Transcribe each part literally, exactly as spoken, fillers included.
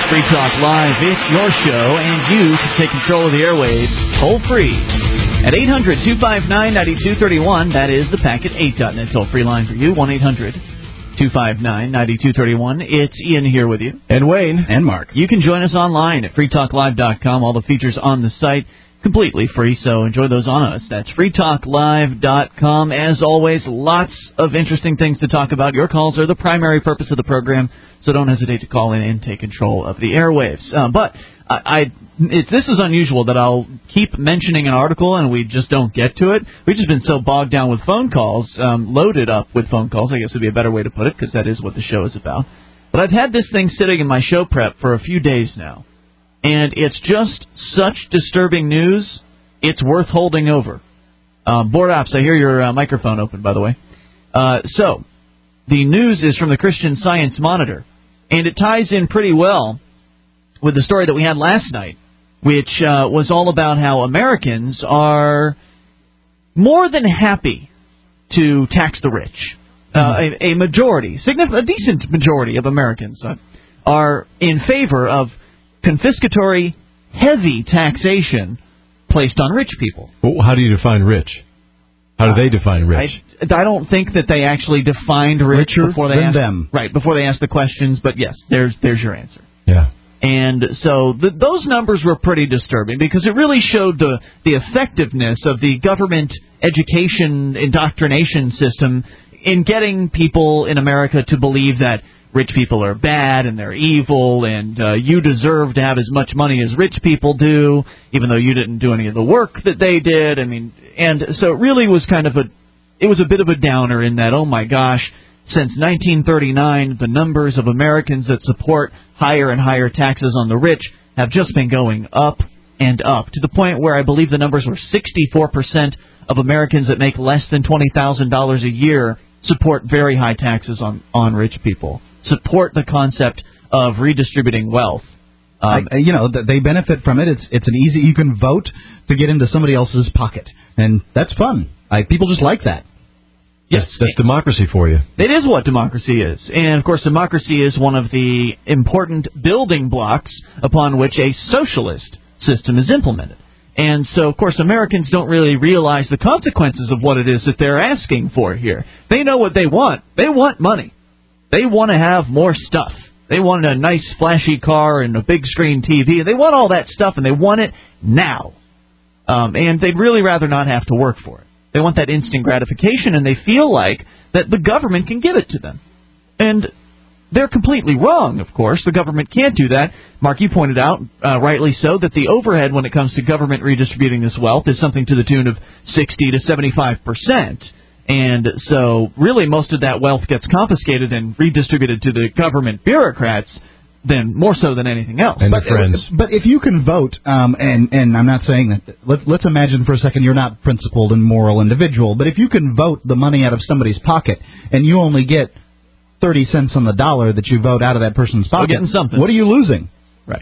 Free Talk Live. It's your show, and you can take control of the airwaves toll-free at eight hundred, two five nine, nine two three one. That is the Packet eight dot net toll-free line for you, one eight hundred, two five nine, nine two three one. It's Ian here with you. And Wayne. And Mark. You can join us online at free talk live dot com. All the features on the site completely free, so enjoy those on us. That's free talk live dot com. As always, lots of interesting things to talk about. Your calls are the primary purpose of the program, so don't hesitate to call in and take control of the airwaves. Uh, but I, I it, this is unusual that I'll keep mentioning an article and we just don't get to it. We've just been so bogged down with phone calls, um, loaded up with phone calls, I guess would be a better way to put it, because that is what the show is about. But I've had this thing sitting in my show prep for a few days now. And it's just such disturbing news, it's worth holding over. Um, Board Ops, I hear your uh, microphone open, by the way. Uh, so, the news is from the Christian Science Monitor, and it ties in pretty well with the story that we had last night, which uh, was all about how Americans are more than happy to tax the rich. Uh, a, a majority, a decent majority of Americans uh, are in favor of confiscatory, heavy taxation placed on rich people. Well, how do you define rich? How do they define rich? I, I don't think that they actually defined rich Richer before they than asked them. Right, before they asked the questions. But yes, there's there's your answer. Yeah. And so the, those numbers were pretty disturbing because it really showed the the effectiveness of the government education indoctrination system in getting people in America to believe that rich people are bad and they're evil and uh, you deserve to have as much money as rich people do, even though you didn't do any of the work that they did. I mean, and so it really was kind of a, it was a bit of a downer in that, oh my gosh, since nineteen thirty-nine, the numbers of Americans that support higher and higher taxes on the rich have just been going up and up, to the point where I believe the numbers were sixty-four percent of Americans that make less than twenty thousand dollars a year support very high taxes on, on rich people. Support the concept of redistributing wealth. Um, I, you know, they benefit from it. It's it's an easy. You can vote to get into somebody else's pocket, and that's fun. I, people just like that. Yes, that's, that's democracy for you. It is what democracy is, and of course, democracy is one of the important building blocks upon which a socialist system is implemented. And so, of course, Americans don't really realize the consequences of what it is that they're asking for here. They know what they want. They want money. They want to have more stuff. They want a nice, flashy car and a big screen T V. They want all that stuff, and they want it now. Um, and they'd really rather not have to work for it. They want that instant gratification, and they feel like that the government can give it to them. And they're completely wrong, of course. The government can't do that. Mark, you pointed out, uh, rightly so, that the overhead when it comes to government redistributing this wealth is something to the tune of sixty to seventy-five percent. And so, really, most of that wealth gets confiscated and redistributed to the government bureaucrats, then more so than anything else. And but, their friends. But if you can vote, um, and, and I'm not saying that, let's, let's imagine for a second you're not a principled and moral individual, but if you can vote the money out of somebody's pocket and you only get thirty cents on the dollar that you vote out of that person's pocket, getting something. What are you losing? Right.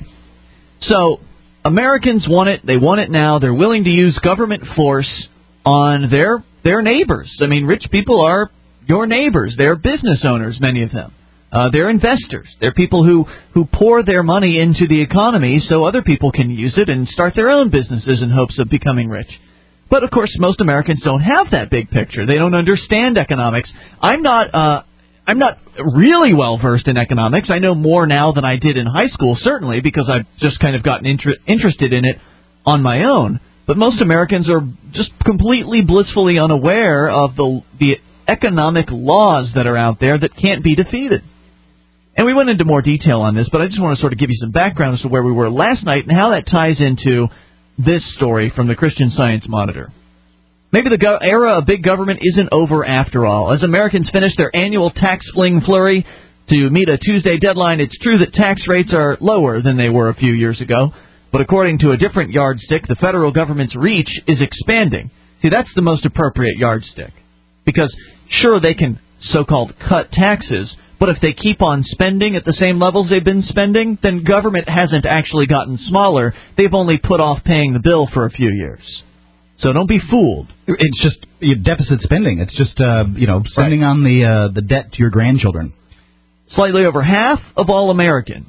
So, Americans want it. They want it now. They're willing to use government force on their their neighbors. I mean, rich people are your neighbors. They're business owners, many of them. Uh, they're investors. They're people who, who pour their money into the economy so other people can use it and start their own businesses in hopes of becoming rich. But, of course, most Americans don't have that big picture. They don't understand economics. I'm not uh, I'm not really well-versed in economics. I know more now than I did in high school, certainly, because I've just kind of gotten inter- interested in it on my own. But most Americans are just completely blissfully unaware of the the economic laws that are out there that can't be defeated. And we went into more detail on this, but I just want to sort of give you some background as to where we were last night and how that ties into this story from the Christian Science Monitor. Maybe the go- era of big government isn't over after all. As Americans finish their annual tax fling flurry to meet a Tuesday deadline, it's true that tax rates are lower than they were a few years ago. But according to a different yardstick, the federal government's reach is expanding. See, that's the most appropriate yardstick. Because, sure, they can so-called cut taxes, but if they keep on spending at the same levels they've been spending, then government hasn't actually gotten smaller. They've only put off paying the bill for a few years. So don't be fooled. It's just deficit spending. It's just, uh, you know, sending right. on the uh, the debt to your grandchildren. Slightly over half of all Americans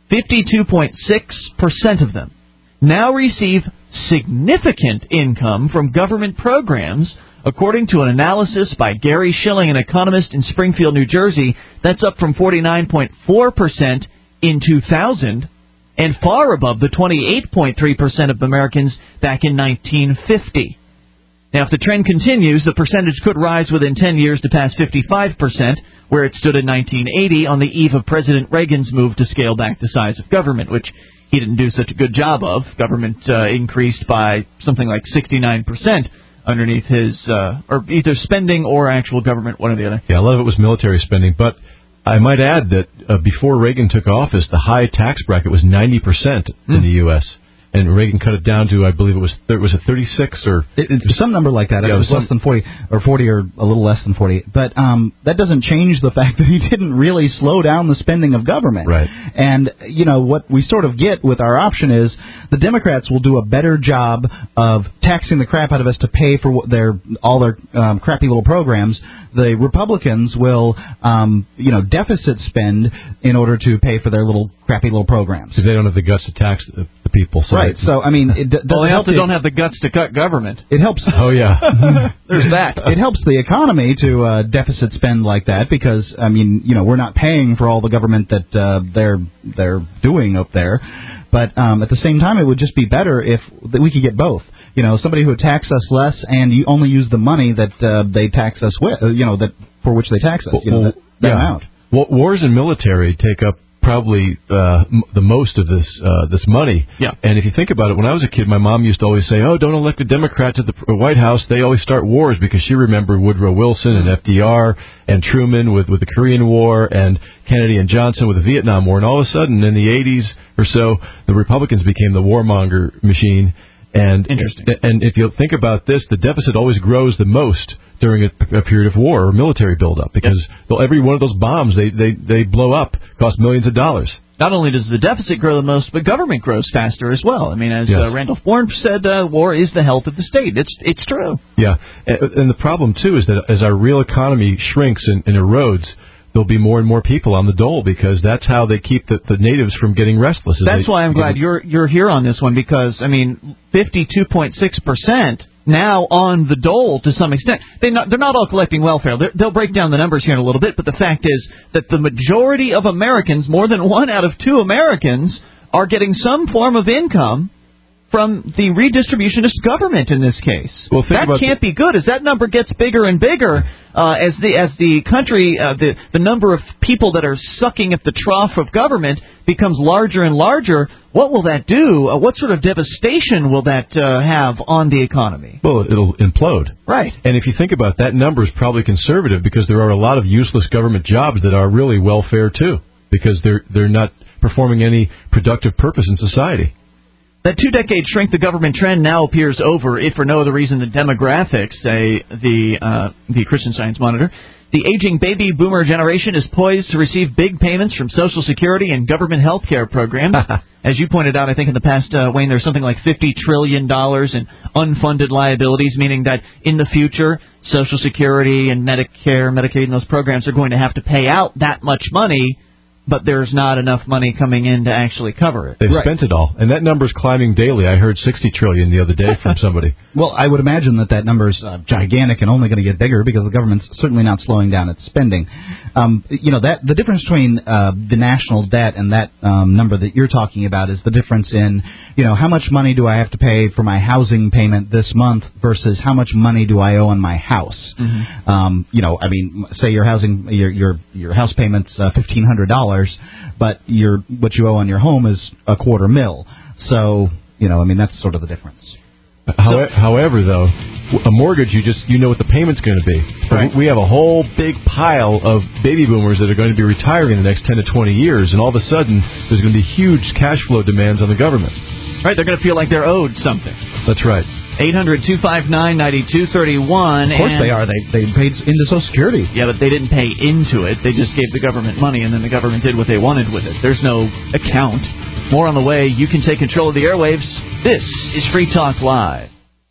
fifty-two point six percent of them now receive significant income from government programs, according to an analysis by Gary Schilling, an economist in Springfield, New Jersey. That's up from forty-nine point four percent in two thousand and far above the twenty-eight point three percent of Americans back in nineteen fifty. Now, if the trend continues, the percentage could rise within ten years to pass fifty-five percent, where it stood in nineteen eighty on the eve of President Reagan's move to scale back the size of government, which he didn't do such a good job of. Government uh, increased by something like sixty-nine percent underneath his, uh, or either spending or actual government, one or the other. Yeah, a lot of it was military spending, but I might add that uh, before Reagan took office, the high tax bracket was ninety percent in mm. the U S, and Reagan cut it down to, I believe it was, th- was it thirty-six or it, it's some number like that. Yeah, it was, it was less than forty, or forty, or a little less than forty. But um, that doesn't change the fact that he didn't really slow down the spending of government. Right. And you know what we sort of get with our option is the Democrats will do a better job of taxing the crap out of us to pay for what their all their um, crappy little programs. The Republicans will, um, you know, deficit spend in order to pay for their little crappy little programs. Because they don't have the guts to tax the, the people. So right. So, I mean, it d- well, they also the, don't have the guts to cut government. It helps. Oh, yeah. There's that. It helps the economy to uh, deficit spend like that because, I mean, you know, we're not paying for all the government that uh, they're they're doing up there. But um, at the same time, it would just be better if that we could get both. You know, somebody who would tax us less and you only use the money that uh, they tax us with, you know, that for which they tax us, you know, that, that yeah. amount. Well, wars and military take up probably uh, m- the most of this uh, this money. Yeah. And if you think about it, when I was a kid, my mom used to always say, "Oh, don't elect a Democrat to the White House. They always start wars," because she remembered Woodrow Wilson and F D R and Truman with, with the Korean War and Kennedy and Johnson with the Vietnam War. And all of a sudden, in the eighties or so, the Republicans became the warmonger machine. And Interesting. And if you think about this, the deficit always grows the most during a, a period of war or military buildup because yep. every one of those bombs they, they, they blow up cost millions of dollars. Not only does the deficit grow the most, but government grows faster as well. I mean, as yes. uh, Randolph Bourne said, uh, war is the health of the state. It's it's true. Yeah, and, and the problem, too, is that as our real economy shrinks and, and erodes, there'll be more and more people on the dole because that's how they keep the, the natives from getting restless. That's they, why I'm glad you're you're here on this one because, I mean, fifty-two point six percent now on the dole to some extent. They not, they're not all collecting welfare. They're, they'll break down the numbers here in a little bit, but the fact is that the majority of Americans, more than one out of two Americans, are getting some form of income from the redistributionist government in this case. Well, think that can't the- be good. As that number gets bigger and bigger, uh, as the as the country, uh, the the number of people that are sucking at the trough of government becomes larger and larger, what will that do? Uh, what sort of devastation will that uh, have on the economy? Well, it'll implode. Right. And if you think about it, that number is probably conservative because there are a lot of useless government jobs that are really welfare, too, because they're they're not performing any productive purpose in society. That two-decade shrink the government trend now appears over, if for no other reason than demographics, say the uh, the Christian Science Monitor. The aging baby boomer generation is poised to receive big payments from Social Security and government health care programs. As you pointed out, I think in the past, uh, Wayne, there's something like fifty trillion dollars in unfunded liabilities, meaning that in the future, Social Security and Medicare, Medicaid, and those programs are going to have to pay out that much money, but there's not enough money coming in to actually cover it. They've Right. spent it all, and that number's climbing daily. I heard sixty trillion dollars the other day from somebody. Well, I would imagine that that number's uh, gigantic and only going to get bigger because the government's certainly not slowing down its spending. Um, you know, that the difference between uh, the national debt and that um, number that you're talking about is the difference in, you know, how much money do I have to pay for my housing payment this month versus how much money do I owe on my house. Mm-hmm. Um, you know, I mean, say your housing, your your your house payment's uh, fifteen hundred dollars, but your what you owe on your home is a quarter mil. So, you know, I mean, that's sort of the difference. How, however, though, a mortgage, you just you know what the payment's going to be. Right. We have a whole big pile of baby boomers that are going to be retiring in the next ten to twenty years, and all of a sudden, there's going to be huge cash flow demands on the government. Right, they're going to feel like they're owed something. That's right. eight hundred two five nine nine two three one. Of course and they are. They they paid into Social Security. Yeah, but they didn't pay into it. They just gave the government money, and then the government did what they wanted with it. There's no account. More on the way. You can take control of the airwaves. This is Free Talk Live.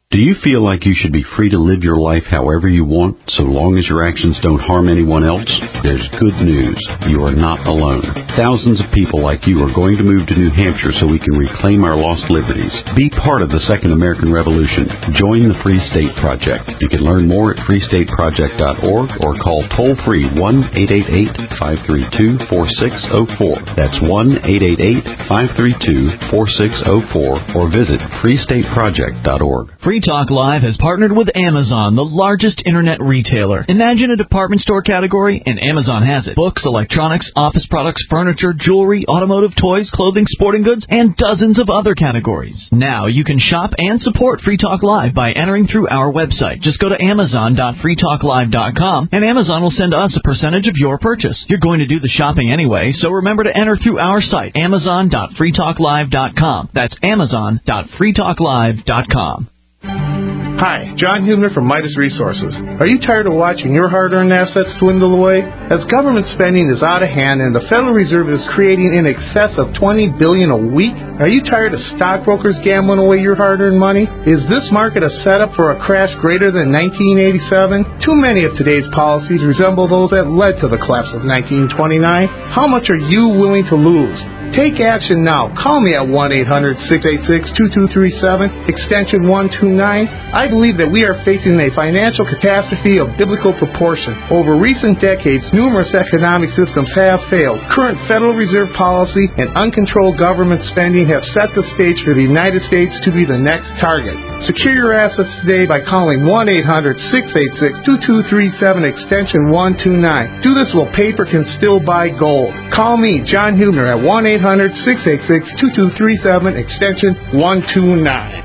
Do you feel like you should be free to live your life however you want, so long as your actions don't harm anyone else? There's good news. You are not alone. Thousands of people like you are going to move to New Hampshire so we can reclaim our lost liberties. Be part of the Second American Revolution. Join the Free State Project. You can learn more at free state project dot org or call toll-free one eight eight eight, five three two, four six zero four. That's one eight eight eight, five three two, four six zero four or visit free state project dot org. Free Talk Live has partnered with Amazon, the largest internet retailer. Imagine a department store category, and Amazon has it. Books, electronics, office products, furniture, jewelry, automotive, toys, clothing, sporting goods, and dozens of other categories. Now you can shop and support Free Talk Live by entering through our website. Just go to amazon dot free talk live dot com, and Amazon will send us a percentage of your purchase. You're going to do the shopping anyway, so remember to enter through our site, amazon dot free talk live dot com. That's amazon dot free talk live dot com. Hi, John Hubner from Midas Resources. Are you tired of watching your hard-earned assets dwindle away? As government spending is out of hand and the Federal Reserve is creating in excess of twenty billion dollars a week, are you tired of stockbrokers gambling away your hard-earned money? Is this market a setup for a crash greater than nineteen eighty-seven? Too many of today's policies resemble those that led to the collapse of nineteen twenty-nine. How much are you willing to lose? Take action now. Call me at one eight hundred, six eight six, two two three seven, extension one two nine. I believe that we are facing a financial catastrophe of biblical proportion. Over recent decades, numerous economic systems have failed. Current Federal Reserve policy and uncontrolled government spending have set the stage for the United States to be the next target. Secure your assets today by calling one eight hundred, six eight six, two two three seven, extension one two nine. Do this while paper can still buy gold. Call me, John Hubner, at one eight hundred, six eight six, two two three seven, extension one two nine.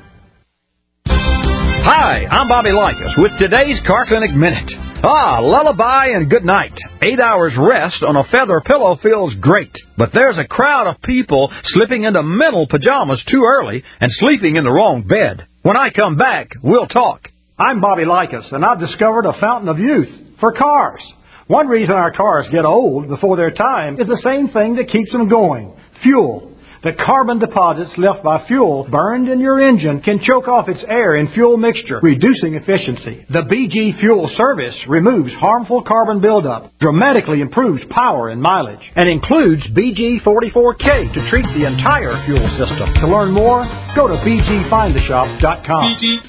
Hi, I'm Bobby Likas with today's Car Clinic Minute. Ah, lullaby and good night. Eight hours rest on a feather pillow feels great. But there's a crowd of people slipping into mental pajamas too early and sleeping in the wrong bed. When I come back, we'll talk. I'm Bobby Likas, and I've discovered a fountain of youth for cars. One reason our cars get old before their time is the same thing that keeps them going: fuel. The carbon deposits left by fuel burned in your engine can choke off its air and fuel mixture, reducing efficiency. The B G Fuel Service removes harmful carbon buildup, dramatically improves power and mileage, and includes B G forty-four K to treat the entire fuel system. To learn more, go to b g find a shop dot com.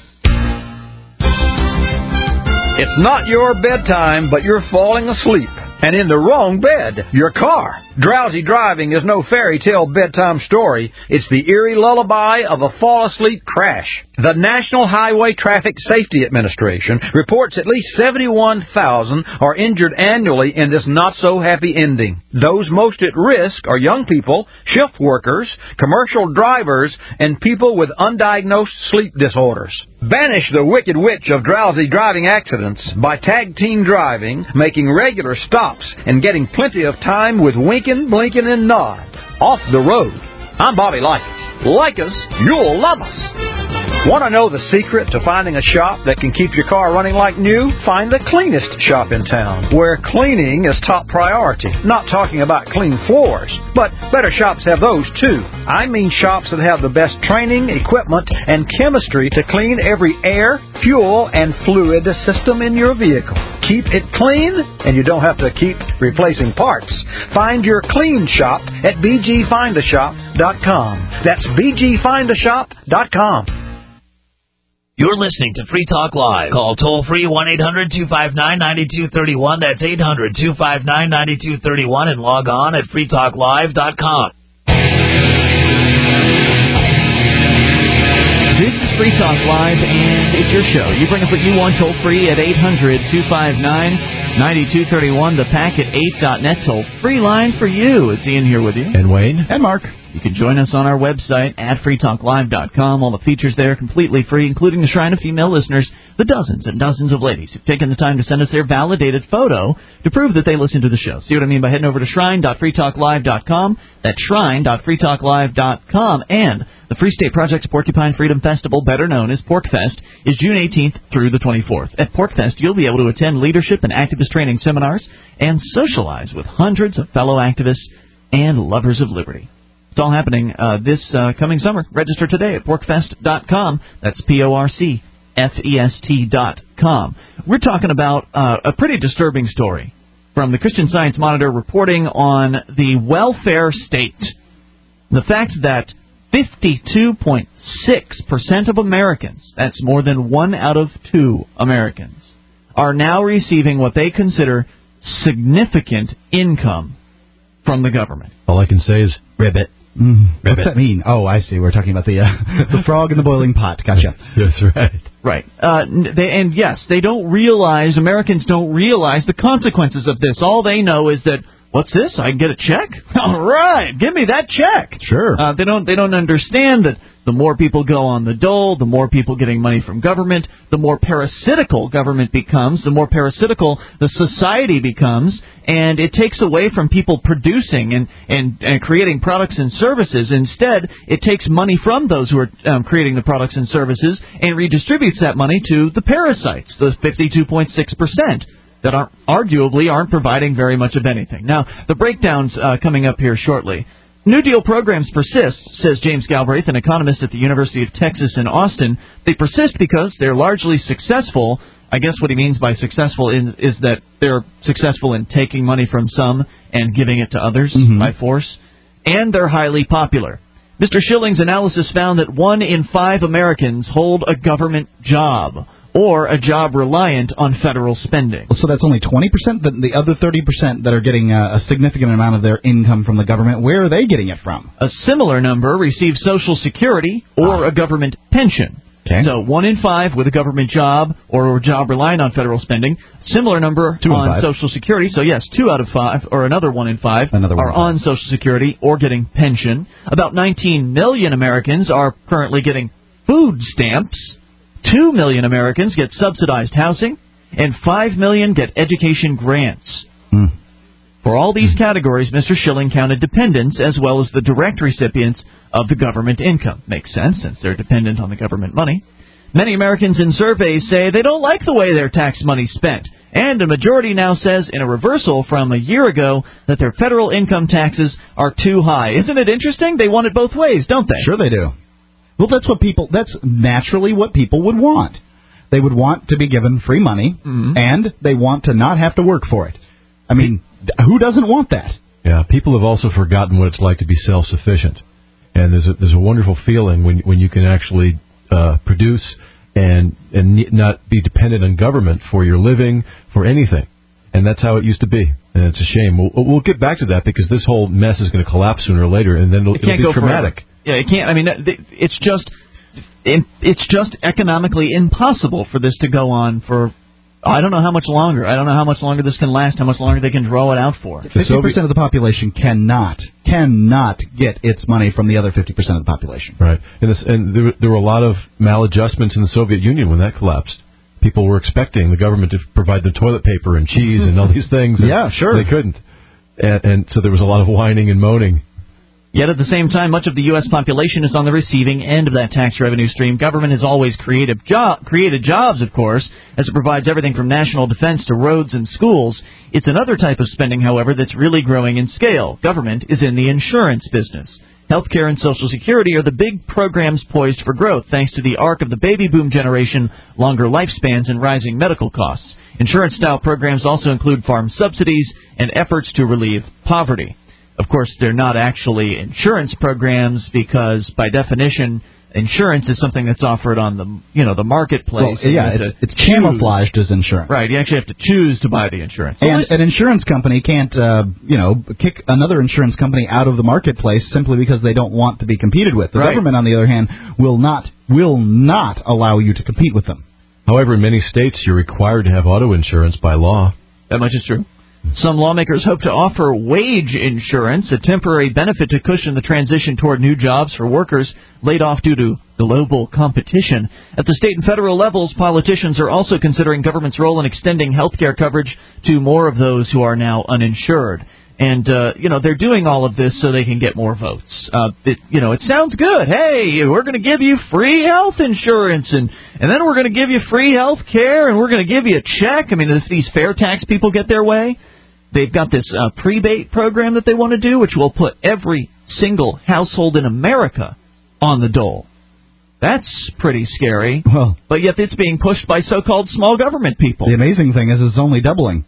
It's not your bedtime, but you're falling asleep. And in the wrong bed, your car. Drowsy driving is no fairy tale bedtime story. It's the eerie lullaby of a fall-asleep crash. The National Highway Traffic Safety Administration reports at least seventy-one thousand are injured annually in this not-so-happy ending. Those most at risk are young people, shift workers, commercial drivers, and people with undiagnosed sleep disorders. Banish the wicked witch of drowsy driving accidents by tag team driving, making regular stops, and getting plenty of time with winking, blinking, and nod. Off the road. I'm Bobby Likas. Like us, you'll love us. Want to know the secret to finding a shop that can keep your car running like new? Find the cleanest shop in town, where cleaning is top priority. Not talking about clean floors, but better shops have those too. I mean shops that have the best training, equipment, and chemistry to clean every air, fuel, and fluid system in your vehicle. Keep it clean, and you don't have to keep replacing parts. Find your clean shop at b g find a shop dot com. That's b g find a shop dot com. You're listening to Free Talk Live. Call toll-free one eight hundred, two five nine, nine two three one. That's eight hundred, two five nine, nine two three one. And log on at free talk live dot com. This is Free Talk Live, and it's your show. You bring up what you want toll-free at eight hundred, two five nine, nine two three one. The packet eight dot net toll-free line for you. It's Ian here with you. And Wayne. And Mark. You can join us on our website at free talk live dot com. All the features there completely free, including the Shrine of Female Listeners, the dozens and dozens of ladies who've taken the time to send us their validated photo to prove that they listen to the show. See what I mean by heading over to shrine dot free talk live dot com. That's shrine dot free talk live dot com. And the Free State Project's Porcupine Freedom Festival, better known as PorcFest, is June eighteenth through the twenty-fourth. At PorcFest, you'll be able to attend leadership and activist training seminars and socialize with hundreds of fellow activists and lovers of liberty. It's all happening uh, this uh, coming summer. Register today at porcfest dot com. That's P O R C F E S T dot com. We're talking about uh, a pretty disturbing story from the Christian Science Monitor reporting on the welfare state. The fact that fifty-two point six percent of Americans, that's more than one out of two Americans, are now receiving what they consider significant income from the government. All I can say is ribbit. Mm, what's that mean? Oh, I see. We're talking about the uh, the frog in the boiling pot. Gotcha. That's right. Right. Uh, they, and yes, they don't realize, Americans don't realize the consequences of this. All they know is that, what's this? I can get a check? All right, give me that check. Sure. Uh, they don't. They don't understand that the more people go on the dole, the more people getting money from government, the more parasitical government becomes, the more parasitical the society becomes, and it takes away from people producing and, and, and creating products and services. Instead, it takes money from those who are um, creating the products and services and redistributes that money to the parasites, the fifty-two point six percent. That aren't, arguably aren't providing very much of anything. Now, the breakdown's uh, coming up here shortly. New Deal programs persist, says James Galbraith, an economist at the University of Texas in Austin. They persist because they're largely successful. I guess what he means by successful in, is that they're successful in taking money from some and giving it to others mm-hmm. by force. And they're highly popular. Mister Schilling's analysis found that one in five Americans hold a government job, or a job reliant on federal spending. So that's only twenty percent? The, the other thirty percent that are getting a, a significant amount of their income from the government, where are they getting it from? A similar number receive Social Security or ah. a government pension. Okay. So one in five with a government job or a job relying on federal spending. Similar number two on Social Security. So, yes, two out of five, or another one in five, another are on Social Security or getting pension. About nineteen million Americans are currently getting food stamps. Two million Americans get subsidized housing, and five million get education grants. Mm. For all these categories, Mister Schilling counted dependents as well as the direct recipients of the government income. Makes sense, since they're dependent on the government money. Many Americans in surveys say they don't like the way their tax money's spent, and a majority now says, in a reversal from a year ago, that their federal income taxes are too high. Isn't it interesting? They want it both ways, don't they? Sure they do. Well, that's what people, that's naturally what people would want. They would want to be given free money, mm-hmm. and they want to not have to work for it. I mean, who doesn't want that? Yeah, people have also forgotten what it's like to be self-sufficient. And there's a, there's a wonderful feeling when when you can actually uh, produce and, and not be dependent on government for your living, for anything. And that's how it used to be. And it's a shame. We'll, we'll get back to that because this whole mess is going to collapse sooner or later, and then it'll, it can't it'll be go traumatic. Forever. Yeah, it can't. I mean, it's just it's just economically impossible for this to go on for, I don't know how much longer. I don't know how much longer this can last, how much longer they can draw it out for. fifty percent of the population cannot, cannot get its money from the other fifty percent of the population. Right. And, this, and there, there were a lot of maladjustments in the Soviet Union when that collapsed. People were expecting the government to provide them toilet paper and cheese and all these things. And yeah, sure. They couldn't. And, and so there was a lot of whining and moaning. Yet at the same time, much of the U S population is on the receiving end of that tax revenue stream. Government has always created, job, created jobs, of course, as it provides everything from national defense to roads and schools. It's another type of spending, however, that's really growing in scale. Government is in the insurance business. Healthcare and Social Security are the big programs poised for growth, thanks to the arc of the baby boom generation, longer lifespans, and rising medical costs. Insurance-style programs also include farm subsidies and efforts to relieve poverty. Of course, they're not actually insurance programs because, by definition, insurance is something that's offered on the, you know, the marketplace. Well, yeah, it's, it's camouflaged as insurance. Right, you actually have to choose to buy the insurance. And an insurance company can't, uh, you know, kick another insurance company out of the marketplace simply because they don't want to be competed with. The right. government, on the other hand, will not will not allow you to compete with them. However, in many states, you're required to have auto insurance by law. That much is true. Some lawmakers hope to offer wage insurance, a temporary benefit to cushion the transition toward new jobs for workers laid off due to global competition. At the state and federal levels, politicians are also considering government's role in extending health care coverage to more of those who are now uninsured. And, uh, you know, they're doing all of this so they can get more votes. Uh, it, you know, it sounds good. Hey, we're going to give you free health insurance, and, and then we're going to give you free health care, and we're going to give you a check. I mean, if these fair tax people get their way, they've got this uh, prebate program that they want to do, which will put every single household in America on the dole. That's pretty scary. Well, but yet it's being pushed by so-called small government people. The amazing thing is it's only doubling.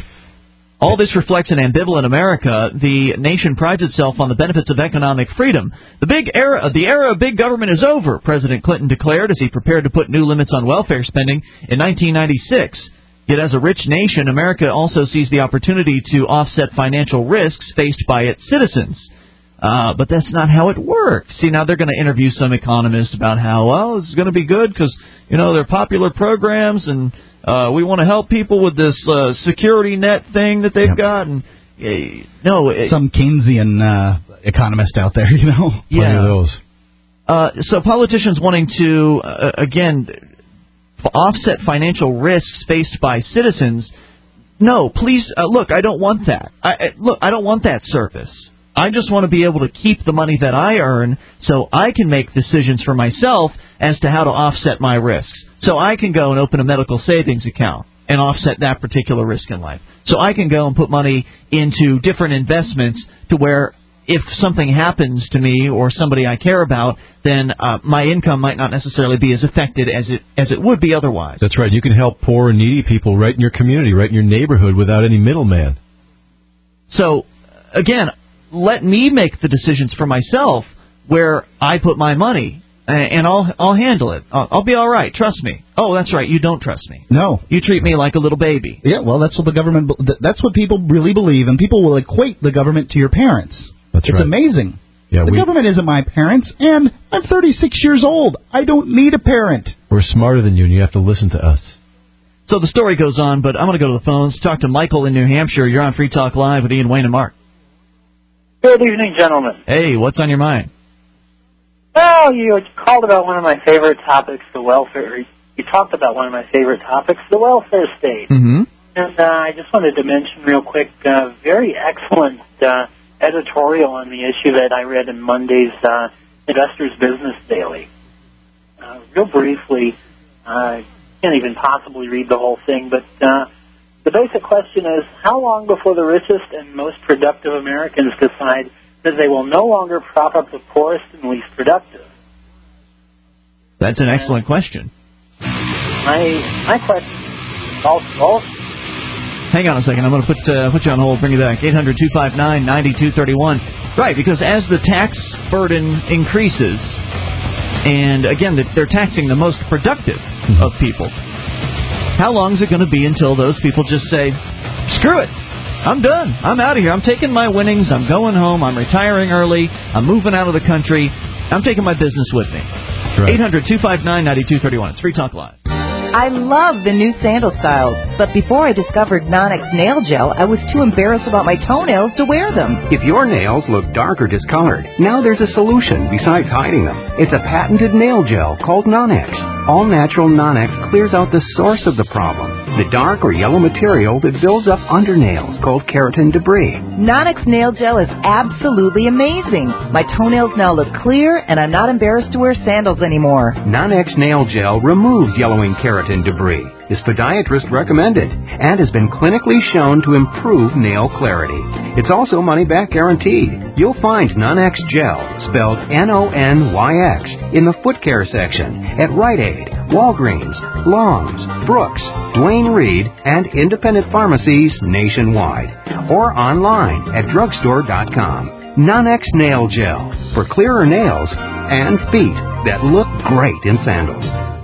All this reflects an ambivalent America. The nation prides itself on the benefits of economic freedom. The big era, the era of big government is over, President Clinton declared as he prepared to put new limits on welfare spending in nineteen ninety-six. Yet as a rich nation, America also sees the opportunity to offset financial risks faced by its citizens. Uh, but that's not how it works. See, now they're going to interview some economists about how, well, this is going to be good because, you know, they're popular programs and uh, we want to help people with this uh, security net thing that they've yep. got. And uh, no, it, some Keynesian uh, economist out there, you know. Yeah. Plenty of those. Uh, so politicians wanting to, uh, again, offset financial risks faced by citizens. No, please, uh, look, I don't want that. I, I, look, I don't want that service. I just want to be able to keep the money that I earn so I can make decisions for myself as to how to offset my risks. So I can go and open a medical savings account and offset that particular risk in life. So I can go and put money into different investments to where if something happens to me or somebody I care about, then uh, my income might not necessarily be as affected as it as it would be otherwise. That's right. You can help poor and needy people right in your community, right in your neighborhood without any middleman. So, again, let me make the decisions for myself where I put my money, and I'll I'll handle it. I'll, I'll be all right. Trust me. Oh, that's right. You don't trust me. No. You treat me like a little baby. Yeah, well, that's what the government. That's what people really believe, and people will equate the government to your parents. That's it's right. amazing. Yeah, the we, government isn't my parents, and I'm thirty-six years old. I don't need a parent. We're smarter than you, and you have to listen to us. So the story goes on, but I'm going to go to the phones. Talk to Michael in New Hampshire. You're on Free Talk Live with Ian, Wayne, and Mark. Good evening, gentlemen. Hey, what's on your mind? Well, you called about one of my favorite topics, the welfare. You talked about one of my favorite topics, the welfare state. Mm-hmm. And uh, I just wanted to mention real quick, uh, very excellent uh, editorial on the issue that I read in Monday's uh, Investors Business Daily. Uh, real briefly, I uh, can't even possibly read the whole thing, but uh, the basic question is, how long before the richest and most productive Americans decide that they will no longer prop up the poorest and least productive? That's an excellent question. My my question is also... Hang on a second. I'm going to put uh, put you on hold, bring you back. eight hundred two five nine nine two three one. Right, because as the tax burden increases, and again, they're taxing the most productive mm-hmm. of people, how long is it going to be until those people just say, screw it, I'm done, I'm out of here, I'm taking my winnings, I'm going home, I'm retiring early, I'm moving out of the country, I'm taking my business with me. Right. eight hundred two five nine nine two three one. It's Free Talk Live. I love the new sandal styles, but before I discovered Nonex Nail Gel, I was too embarrassed about my toenails to wear them. If your nails look dark or discolored, now there's a solution besides hiding them. It's a patented nail gel called Nonex. All-natural Nonex clears out the source of the problem, the dark or yellow material that builds up under nails called keratin debris. Nonex Nail Gel is absolutely amazing. My toenails now look clear, and I'm not embarrassed to wear sandals anymore. Nonex Nail Gel removes yellowing keratin debris, is podiatrist recommended, and has been clinically shown to improve nail clarity. It's also money-back guaranteed. You'll find Nonex Gel, spelled N O N Y X, in the foot care section at Rite Aid, Walgreens, Long's, Brooks, Duane Reade, and independent pharmacies nationwide, or online at drugstore dot com. Nonex Nail Gel, for clearer nails and feet that look great in sandals.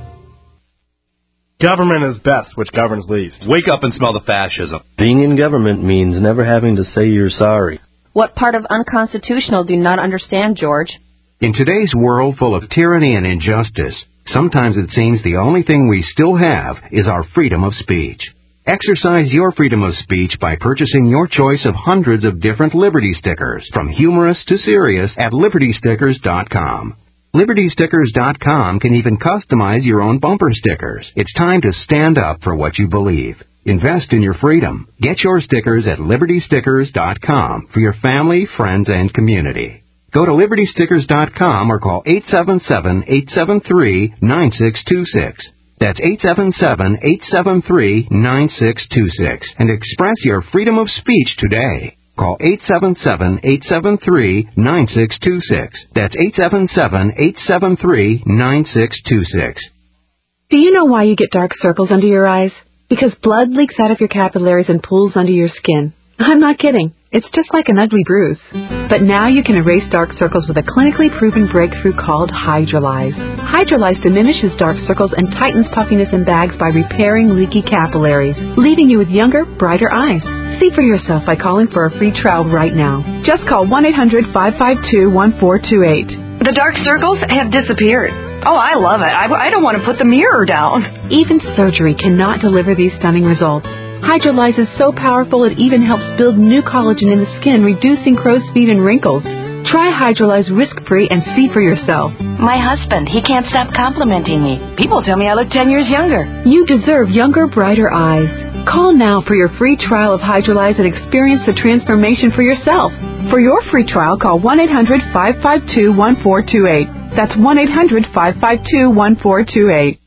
Government is best, which governs least. Wake up and smell the fascism. Being in government means never having to say you're sorry. What part of unconstitutional do you not understand, George? In today's world full of tyranny and injustice, sometimes it seems the only thing we still have is our freedom of speech. Exercise your freedom of speech by purchasing your choice of hundreds of different Liberty stickers, from humorous to serious, at liberty stickers dot com. liberty stickers dot com can even customize your own bumper stickers. It's time to stand up for what you believe. Invest in your freedom. Get your stickers at liberty stickers dot com for your family, friends, and community. Go to liberty stickers dot com or call eight seven seven, eight seven three, nine six two six. That's eight seven seven, eight seven three, nine six two six and express your freedom of speech today. Call eight seven seven, eight seven three, nine six two six. That's eight seven seven, eight seven three, nine six two six. Do you know why you get dark circles under your eyes? Because blood leaks out of your capillaries and pools under your skin. I'm not kidding. It's just like an ugly bruise. But now you can erase dark circles with a clinically proven breakthrough called Hydrolyze. Hydrolyze diminishes dark circles and tightens puffiness in bags by repairing leaky capillaries, leaving you with younger, brighter eyes. See for yourself by calling for a free trial right now. Just call one eight hundred, five five two, one four two eight. The dark circles have disappeared. Oh, I love it. I, I don't want to put the mirror down. Even surgery cannot deliver these stunning results. Hydrolyze is so powerful it even helps build new collagen in the skin, reducing crow's feet and wrinkles. Try Hydrolyze risk-free and see for yourself. My husband, he can't stop complimenting me. People tell me I look ten years younger. You deserve younger, brighter eyes. Call now for your free trial of Hydrolyze and experience the transformation for yourself. For your free trial, call one eight hundred, five five two, one four two eight. That's one eight hundred, five five two, one four two eight.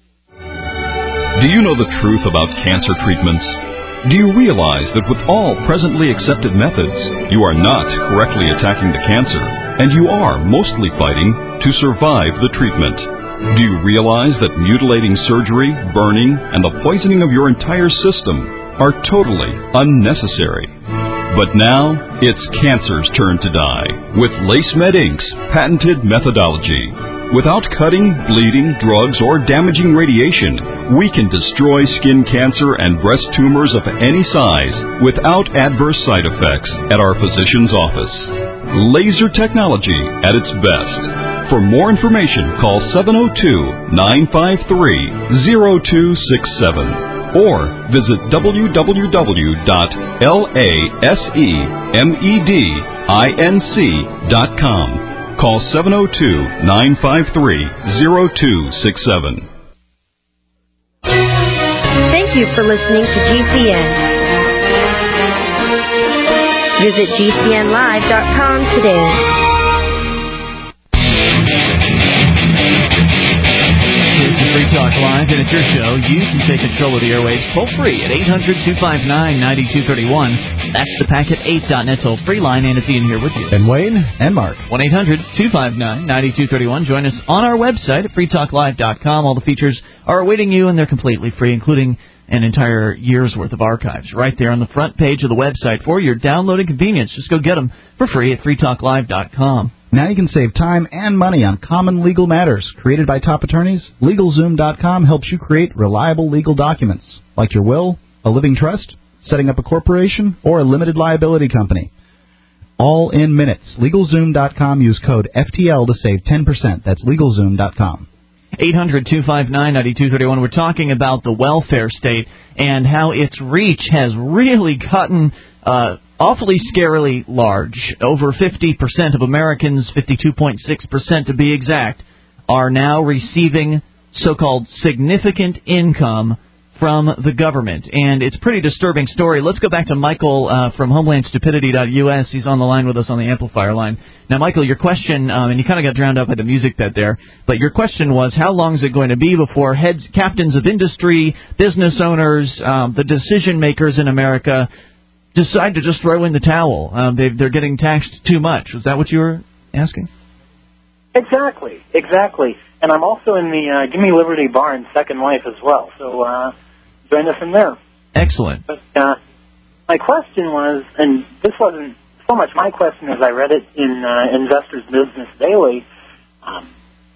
Do you know the truth about cancer treatments? Do you realize that with all presently accepted methods, you are not correctly attacking the cancer, and you are mostly fighting to survive the treatment? Do you realize that mutilating surgery, burning, and the poisoning of your entire system are totally unnecessary? But now, it's cancer's turn to die with LaceMed Incorporated's patented methodology. Without cutting, bleeding, drugs, or damaging radiation, we can destroy skin cancer and breast tumors of any size without adverse side effects at our physician's office. Laser technology at its best. For more information, call seven oh two, nine five three, oh two six seven or visit w w w dot lasemedinc dot com. Call seven oh two, nine five three, oh two six seven. Thank you for listening to G C N. Visit G C N live dot com today. Free Talk Live, and it's your show. You can take control of the airwaves toll free at eight hundred, two five nine, nine two three one. That's the Packet eight dot net toll free line, and it's Ian here with you. And Wayne. And Mark. one eight hundred, two five nine, nine two three one. Join us on our website at free talk live dot com. All the features are awaiting you, and they're completely free, including an entire year's worth of archives right there on the front page of the website for your downloading convenience. Just go get them for free at free talk live dot com. Now you can save time and money on common legal matters. Created by top attorneys, LegalZoom dot com helps you create reliable legal documents, like your will, a living trust, setting up a corporation, or a limited liability company. All in minutes. LegalZoom dot com. Use code F T L to save ten percent. That's LegalZoom dot com. eight hundred, two five nine, nine two three one. We're talking about the welfare state and how its reach has really gotten uh, awfully scarily large. Over fifty percent of Americans, fifty-two point six percent to be exact, are now receiving so-called significant income from the government. And it's a pretty disturbing story. Let's go back to Michael uh, from homeland stupidity dot U S. He's on the line with us on the amplifier line. Now, Michael, your question, um, and you kind of got drowned out by the music bed there, but your question was, how long is it going to be before heads, captains of industry, business owners, um, the decision makers in America decide to just throw in the towel? Um, they, they're getting taxed too much. Was that what you were asking? Exactly, exactly. And I'm also in the uh, Gimme Liberty bar in Second Life as well. So uh, join us in there. Excellent. But uh, my question was, and this wasn't so much my question as I read it in uh, Investors Business Daily, um,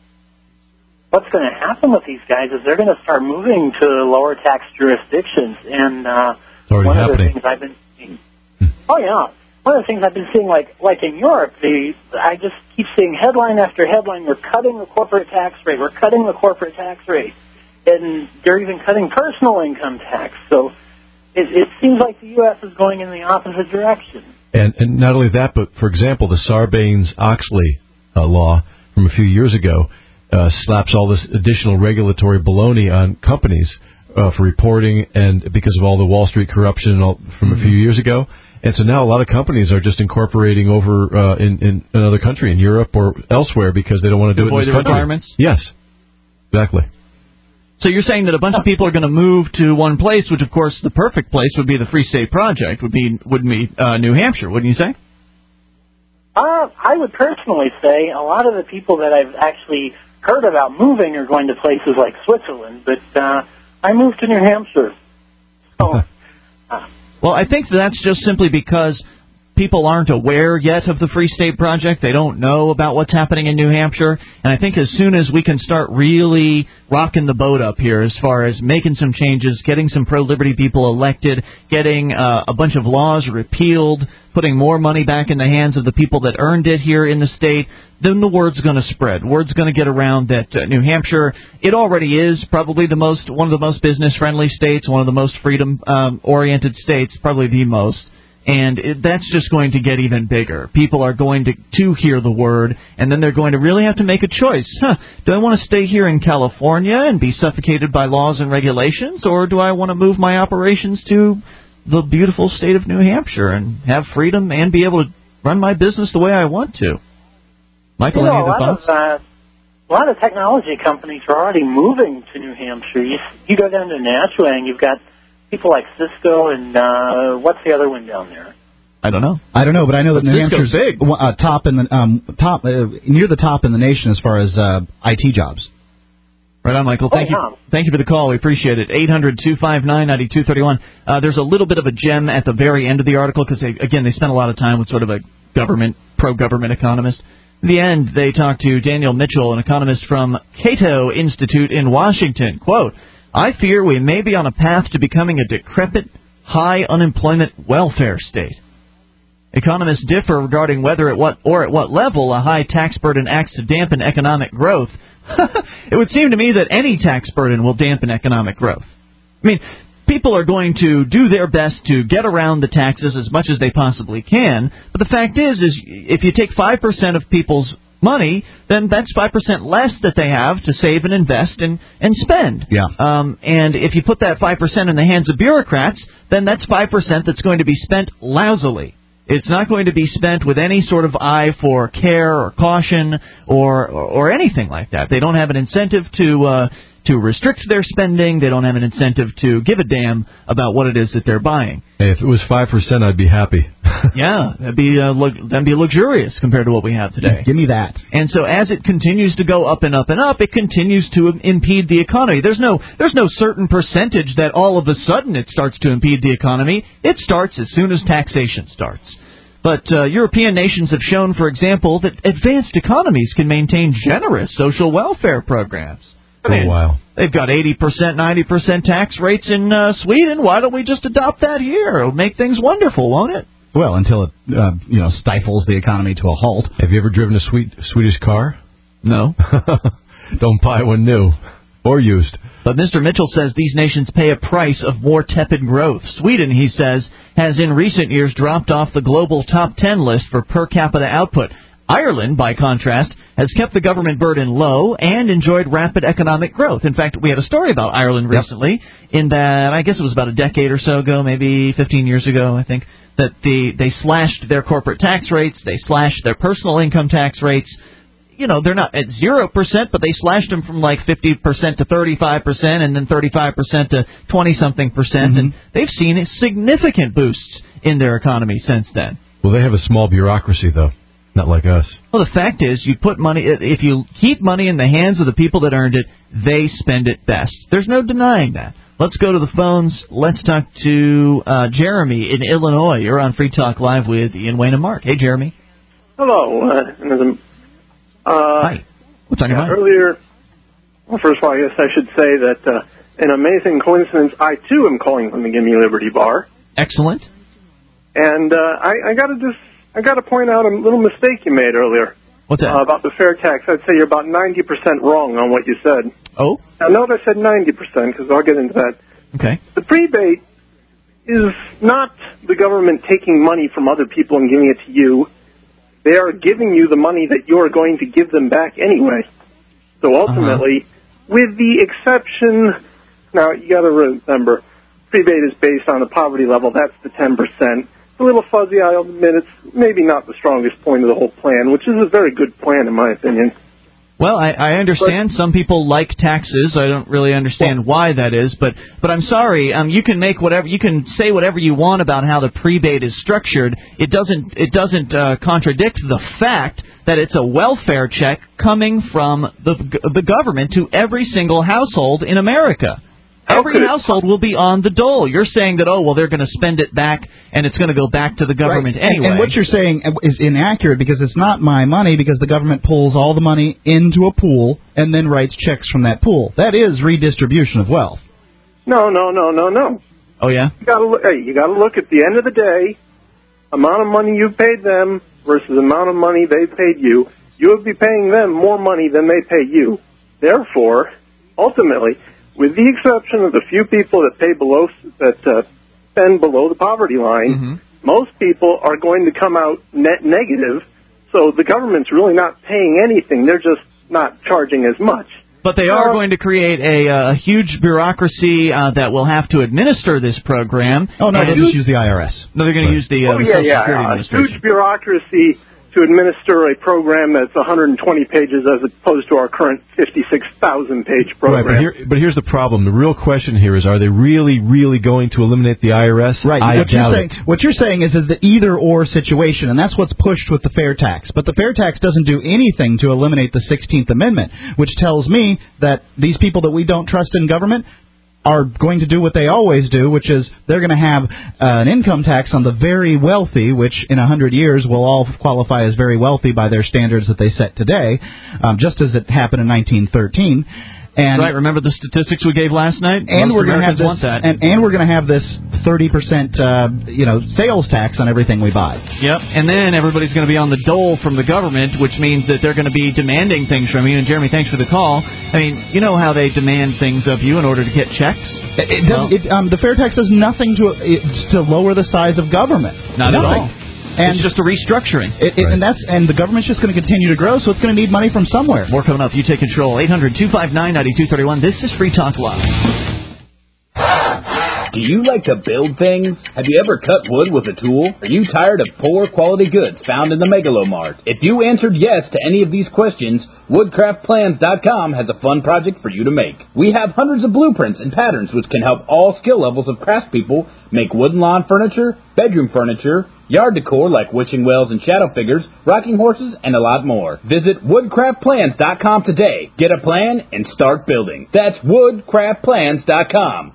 what's going to happen with these guys is they're going to start moving to lower tax jurisdictions. And uh, one happening. of the things I've been seeing, oh yeah, one of the things I've been seeing, like like in Europe, the I just keep seeing headline after headline. We're cutting the corporate tax rate. We're cutting the corporate tax rate, and they're even cutting personal income tax. So it, it seems like the U S is going in the opposite direction. And, and not only that, but for example, the Sarbanes-Oxley uh, law from a few years ago uh, slaps all this additional regulatory baloney on companies uh, for reporting, and because of all the Wall Street corruption and all, from mm-hmm. a few years ago. And so now a lot of companies are just incorporating over uh, in, in another country, in Europe or elsewhere, because they don't want to do Avoid it in this the country. requirements? Yes, exactly. So you're saying that a bunch of people are going to move to one place, which, of course, the perfect place would be the Free State Project, would be would be uh, New Hampshire, wouldn't you say? Uh, I would personally say a lot of the people that I've actually heard about moving are going to places like Switzerland, but uh, I moved to New Hampshire. So, uh, well, I think that's just simply because people aren't aware yet of the Free State Project. They don't know about what's happening in New Hampshire. And I think as soon as we can start really rocking the boat up here as far as making some changes, getting some pro-liberty people elected, getting uh, a bunch of laws repealed, putting more money back in the hands of the people that earned it here in the state, then the word's going to spread. Word's going to get around that uh, New Hampshire, it already is probably the most one of the most business-friendly states, one of the most freedom-oriented um, states, probably the most. And it, that's just going to get even bigger. People are going to, to hear the word, and then they're going to really have to make a choice. Huh, do I want to stay here in California and be suffocated by laws and regulations, or do I want to move my operations to the beautiful state of New Hampshire and have freedom and be able to run my business the way I want to? Michael, you know, any other a lot thoughts? Of, uh, a lot of technology companies are already moving to New Hampshire. You, you go down to Nashua, and you've got people like Cisco and uh, what's the other one down there? I don't know. I don't know, but I know that But New Cisco's Hampshire's big. Uh, top in the um, top uh, near the top in the nation as far as uh, I T jobs. Right on, Michael. Thank oh, you. Thank you for the call. We appreciate it. eight hundred two five nine nine two three one. Uh, there's a little bit of a gem at the very end of the article because, they, again, they spent a lot of time with sort of a government, pro-government economist. In the end, they talked to Daniel Mitchell, an economist from Cato Institute in Washington. Quote, I fear we may be on a path to becoming a decrepit, high unemployment welfare state. Economists differ regarding whether at what or at what level a high tax burden acts to dampen economic growth. It would seem to me that any tax burden will dampen economic growth. I mean, people are going to do their best to get around the taxes as much as they possibly can, but the fact is, is if you take five percent of people's money, then that's five percent less that they have to save and invest and, and spend. Yeah. Um, and if you put that five percent in the hands of bureaucrats, then that's five percent that's going to be spent lousily. It's not going to be spent with any sort of eye for care or caution or, or, or anything like that. They don't have an incentive to uh, to restrict their spending. They don't have an incentive to give a damn about what it is that they're buying. Hey, if it was five percent, I'd be happy. Yeah, that'd be, uh, lu- that'd be luxurious compared to what we have today. Give me that. And so as it continues to go up and up and up, it continues to impede the economy. There's no there's no certain percentage that all of a sudden it starts to impede the economy. It starts as soon as taxation starts. But uh, European nations have shown, for example, that advanced economies can maintain generous social welfare programs. I mean, oh, wow. They've got eighty percent, ninety percent tax rates in uh, Sweden. Why don't we just adopt that here? It'll make things wonderful, won't it? Well, until it uh, you know stifles the economy to a halt. Have you ever driven a sweet, Swedish car? No. Don't buy one new or used. But Mister Mitchell says these nations pay a price of more tepid growth. Sweden, he says, has in recent years dropped off the global top ten list for per capita output. Ireland, by contrast, has kept the government burden low and enjoyed rapid economic growth. In fact, we had a story about Ireland recently in that, I guess it was about a decade or so ago, maybe fifteen years ago, I think, that the, they slashed their corporate tax rates, they slashed their personal income tax rates. You know, they're not at zero percent, but they slashed them from like fifty percent to thirty-five percent and then thirty-five percent to twenty-something percent. Mm-hmm. And they've seen significant boosts in their economy since then. Well, they have a small bureaucracy, though. Not like us. Well, the fact is, you put money, if you keep money in the hands of the people that earned it, they spend it best. There's no denying that. Let's go to the phones. Let's talk to uh, Jeremy in Illinois. You're on Free Talk Live with Ian, Wayne, and Mark. Hey, Jeremy. Hello. Uh, uh, Hi. What's on your yeah, mind? Earlier, well, first of all, I guess I should say that uh, an amazing coincidence, I, too, am calling from the Gimme Liberty Bar. Excellent. And uh, I, I got to just... I got to point out a little mistake you made earlier. What's that? Uh, about the fair tax. I'd say you're about ninety percent wrong on what you said. Oh? Now, note I said ninety percent because I'll get into that. Okay. The prebate is not the government taking money from other people and giving it to you. They are giving you the money that you're going to give them back anyway. So ultimately, uh-huh. with the exception, now you got to remember, prebate is based on the poverty level. That's the ten percent. A little fuzzy, I'll admit it's maybe not the strongest point of the whole plan, which is a very good plan in my opinion. Well, I, I understand some people like taxes. I don't really understand why that is, but but I'm sorry. Um, you can make whatever you can say whatever you want about how the prebate is structured. It doesn't it doesn't uh, contradict the fact that it's a welfare check coming from the the government to every single household in America. Every household will be on the dole. You're saying that, oh, well, they're going to spend it back, and it's going to go back to the government right. anyway. And, and what you're saying is inaccurate, because it's not my money, because the government pulls all the money into a pool and then writes checks from that pool. That is redistribution of wealth. No, no, no, no, no. Oh, yeah? You gotta look, hey, you got to look at the end of the day, amount of money you paid them versus the amount of money they paid you. You would be paying them more money than they pay you. Therefore, ultimately, with the exception of the few people that pay below, that uh, spend below the poverty line, mm-hmm. most people are going to come out net negative. So the government's really not paying anything; they're just not charging as much. But they are uh, going to create a, a huge bureaucracy uh, that will have to administer this program. Oh no, they'll just use the I R S. No, they're going right. to use the, uh, oh, the yeah, Social yeah, Security yeah. Administration. A huge bureaucracy to administer a program that's one hundred twenty pages as opposed to our current fifty-six thousand page program. Right, but, here, but here's the problem. The real question here is, are they really, really going to eliminate the I R S? Right. I what, doubt you're saying, it. what you're saying is, is the either-or situation, and that's what's pushed with the fair tax. But the fair tax doesn't do anything to eliminate the sixteenth Amendment, which tells me that these people that we don't trust in government are going to do what they always do, which is they're going to have uh, an income tax on the very wealthy, which in a hundred years will all qualify as very wealthy by their standards that they set today, um, just as it happened in nineteen thirteen. And right, remember the statistics we gave last night? And Most we're going to have this, want that. And, and we're going to have this thirty percent, uh, you know, sales tax on everything we buy. Yep, and then everybody's going to be on the dole from the government, which means that they're going to be demanding things from you. And Jeremy, thanks for the call. I mean, you know how they demand things of you in order to get checks. It, it does, well, it, um, the fair tax does nothing to it, to lower the size of government. Not nothing. at all. And it's just a restructuring. It, it, right. And that's and the government's just going to continue to grow, so it's going to need money from somewhere. More coming up. You take control. eight hundred two five nine nine two three one. This is Free Talk Live. Do you like to build things? Have you ever cut wood with a tool? Are you tired of poor quality goods found in the Megalomart? If you answered yes to any of these questions, woodcraft plans dot com has a fun project for you to make. We have hundreds of blueprints and patterns which can help all skill levels of craftspeople make wooden lawn furniture, bedroom furniture, yard decor like witching wells and shadow figures, rocking horses, and a lot more. Visit woodcraft plans dot com today. Get a plan and start building. That's woodcraft plans dot com.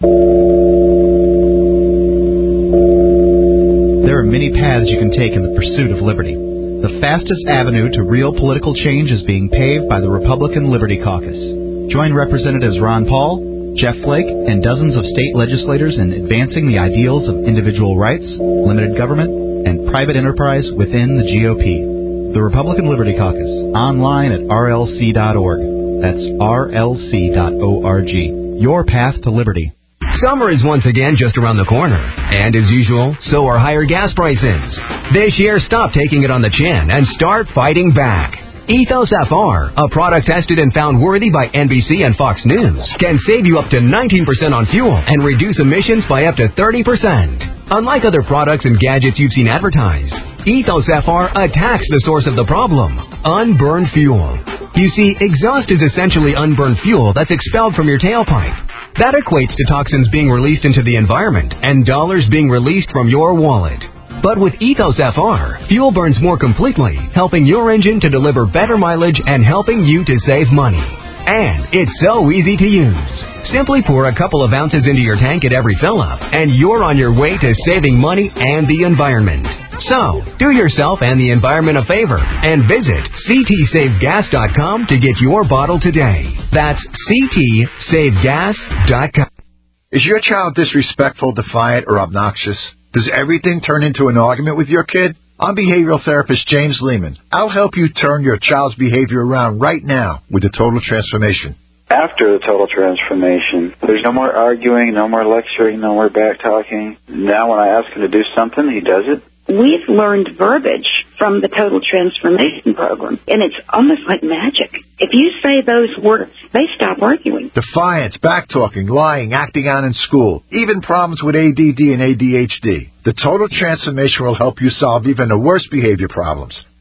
There are many paths you can take in the pursuit of liberty. The fastest avenue to real political change is being paved by the Republican Liberty Caucus. Join Representatives Ron Paul, Jeff Flake, and dozens of state legislators in advancing the ideals of individual rights, limited government, and private enterprise within the G O P. The Republican Liberty Caucus, online at R L C dot org. That's R L C dot org. Your path to liberty. Summer is once again just around the corner. And as usual, so are higher gas prices. This year, stop taking it on the chin and start fighting back. Ethos F R, a product tested and found worthy by N B C and Fox News, can save you up to nineteen percent on fuel and reduce emissions by up to thirty percent. Unlike other products and gadgets you've seen advertised, Ethos F R attacks the source of the problem, unburned fuel. You see, exhaust is essentially unburned fuel that's expelled from your tailpipe. That equates to toxins being released into the environment and dollars being released from your wallet. But with Ethos F R, fuel burns more completely, helping your engine to deliver better mileage and helping you to save money. And it's so easy to use. Simply pour a couple of ounces into your tank at every fill-up, and you're on your way to saving money and the environment. So, do yourself and the environment a favor and visit C T save gas dot com to get your bottle today. That's C T save gas dot com. Is your child disrespectful, defiant, or obnoxious? Does everything turn into an argument with your kid? I'm behavioral therapist James Lehman. I'll help you turn your child's behavior around right now with the Total Transformation. After the Total Transformation, there's no more arguing, no more lecturing, no more back-talking. Now when I ask him to do something, he does it. We've learned verbiage from the Total Transformation Program, and it's almost like magic. If you say those words, they stop arguing. Defiance, backtalking, lying, acting out in school, even problems with A D D and A D H D. The Total Transformation will help you solve even the worst behavior problems.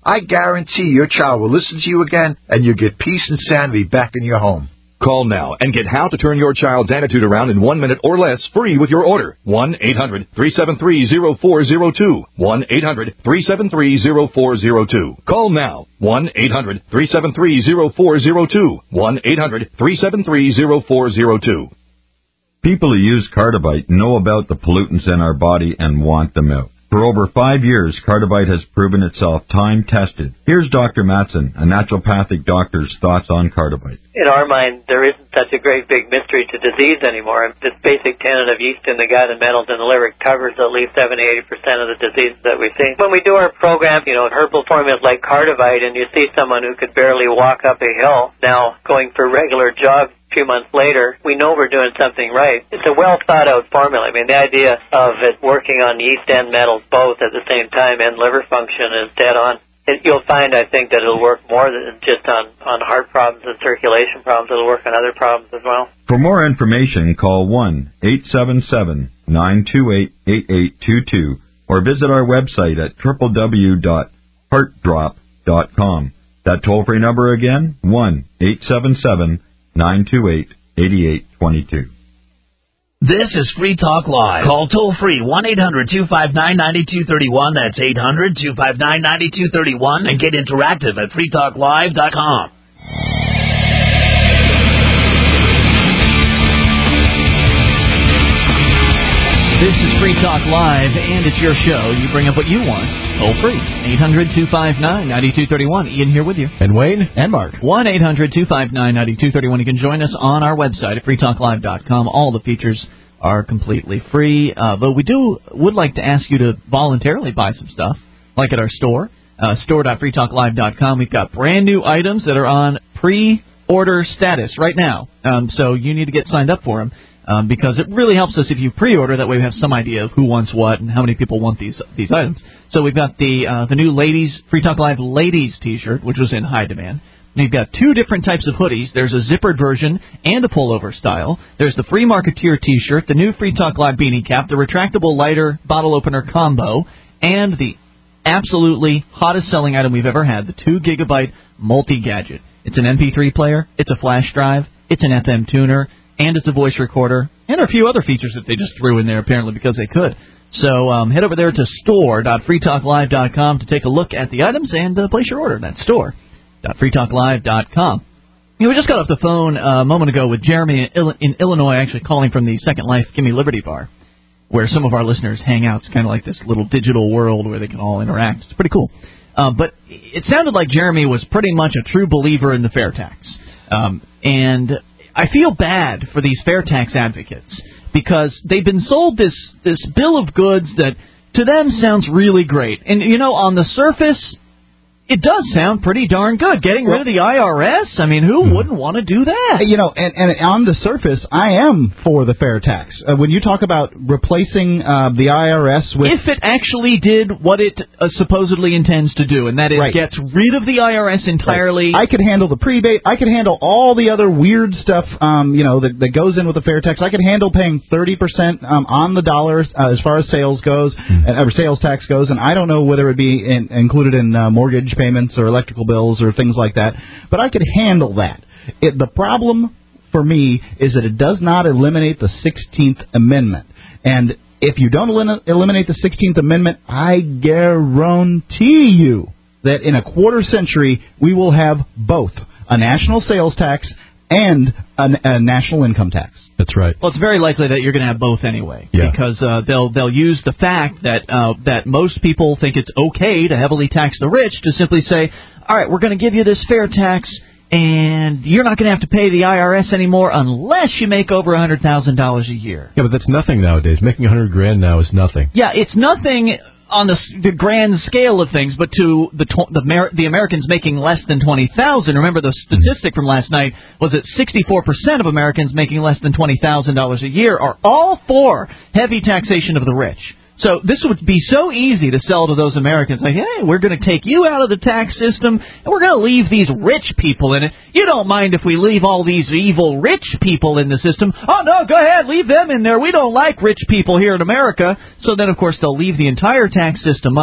I guarantee your child will listen to you again, and you'll get peace and sanity back in your home. Call now and get How to Turn Your Child's Attitude Around in one minute or less free with your order. one eight hundred three seven three zero four zero two. one eight hundred three seven three zero four zero two. Call now. one eight hundred three seven three zero four zero two. one eight hundred three seven three zero four zero two. People who use Cardivite know about the pollutants in our body and want them out. For over five years, Cardivite has proven itself time-tested. Here's Doctor Matson, a naturopathic doctor's thoughts on Cardivite. In our mind, there isn't such a great big mystery to disease anymore. This basic tenet of yeast in the gut and metals in the liver covers at least seventy to eighty percent of the diseases that we see. When we do our program, you know, herbal formulas like Cardivite, and you see someone who could barely walk up a hill now going for regular jogs a few months later, we know we're doing something right. It's a well-thought-out formula. I mean, the idea of it working on yeast and metals both at the same time and liver function is dead on. It, you'll find, I think, that it'll work more than just on, on heart problems and circulation problems. It'll work on other problems as well. For more information, call one eight seven seven, nine two eight, eight eight two two or visit our website at w w w dot heart drop dot com. That toll-free number again, one eight seven seven, nine two eight, eight eight two two. This is Free Talk Live. Call toll-free one eight hundred two five nine nine two three one. That's eight hundred two five nine nine two three one. And get interactive at free talk live dot com. This is Free Talk Live, and it's your show. You bring up what you want. Toll free. eight hundred two five nine nine two three one. Ian here with you. And Wayne. And Mark. one eight hundred two five nine nine two three one. You can join us on our website at free talk live dot com. All the features are completely free. Uh, but we do would like to ask you to voluntarily buy some stuff, like at our store, uh, store dot free talk live dot com. We've got brand new items that are on pre-order status right now. Um, so you need to get signed up for them. Um, because it really helps us if you pre-order. That way we have some idea of who wants what and how many people want these these items. So we've got the uh, the new ladies Free Talk Live ladies T-shirt, which was in high demand. We've got two different types of hoodies. There's a zippered version and a pullover style. There's the Free Marketeer T-shirt, the new Free Talk Live beanie cap, the retractable lighter bottle opener combo, and the absolutely hottest selling item we've ever had, the two gigabyte multi-gadget. It's an M P three player, it's a flash drive, it's an F M tuner, and it's a voice recorder, and a few other features that they just threw in there, apparently, because they could. So um, head over there to store dot free talk live dot com to take a look at the items and uh, place your order. That's store dot free talk live dot com. You know, we just got off the phone uh, a moment ago with Jeremy in Illinois, actually calling from the Second Life Gimme Liberty bar, where some of our listeners hang out. It's kind of like this little digital world where they can all interact. It's pretty cool. Uh, but it sounded like Jeremy was pretty much a true believer in the fair tax. Um, and I feel bad for these fair tax advocates because they've been sold this this bill of goods that to them sounds really great. And, you know, on the surface, it does sound pretty darn good. Getting rid of the I R S, I mean, who mm. wouldn't want to do that? You know, and, and on the surface, I am for the fair tax. Uh, when you talk about replacing uh, the I R S with... If it actually did what it uh, supposedly intends to do, and that is right. gets rid of the I R S entirely... Right. I could handle the prebate. I could handle all the other weird stuff, um, you know, that, that goes in with the fair tax. I could handle paying thirty percent um, on the dollars uh, as far as sales goes, mm. uh, or sales tax goes, and I don't know whether it would be in, included in uh, mortgage payments or electrical bills or things like that, but I could handle that. It, the problem for me is that it does not eliminate the sixteenth Amendment. And if you don't elim- eliminate the sixteenth Amendment, I guarantee you that in a quarter century we will have both a national sales tax and a, a national income tax. That's right. Well, it's very likely that you're going to have both anyway, yeah. because uh, they'll they'll use the fact that uh, that most people think it's okay to heavily tax the rich to simply say, all right, we're going to give you this fair tax, and you're not going to have to pay the I R S anymore unless you make over one hundred thousand dollars a year. Yeah, but that's nothing nowadays. Making one hundred grand now is nothing. Yeah, it's nothing on the, the grand scale of things, but to the tw- the, Mer- the Americans making less than twenty thousand dollars, remember the statistic from last night was that sixty-four percent of Americans making less than twenty thousand dollars a year are all for heavy taxation of the rich. So this would be so easy to sell to those Americans, like, hey, we're going to take you out of the tax system, and we're going to leave these rich people in it. You don't mind if we leave all these evil rich people in the system? Oh, no, go ahead, leave them in there. We don't like rich people here in America. So then, of course, they'll leave the entire tax system up,